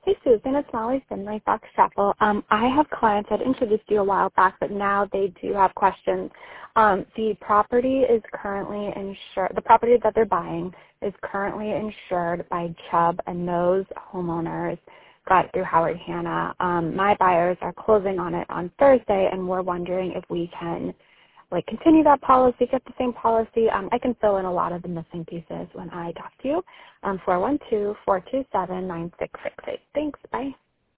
Hey, Susan, it's Molly Finley, Fox Chapel. I have clients I'd introduced you a while back, but now they do have questions. The property is currently insured. The property that they're buying is currently insured by Chubb, and those homeowners got it through Howard Hanna. My buyers are closing on it on Thursday, and we're wondering if we can continue that policy, get the same policy. I can fill in a lot of the missing pieces when I talk to you. 412-427-9668. Thanks. Bye.